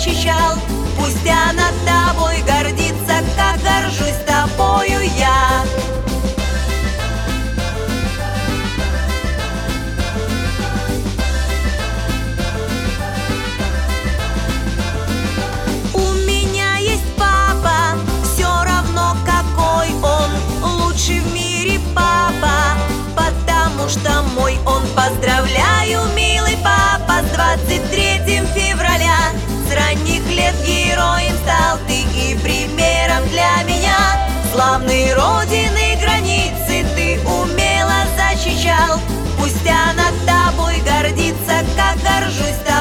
защищал. Пусть она тобой гордится, как горжусь тобою я. У меня есть папа, все равно какой он, лучший в мире папа, потому что мой он. Поздравляю, милый папа, с 23 февраля. С ранних лет героем стал ты и примером для меня. Славные родины границы ты умело защищал. Пусть она тобой гордится, как горжусь тобой.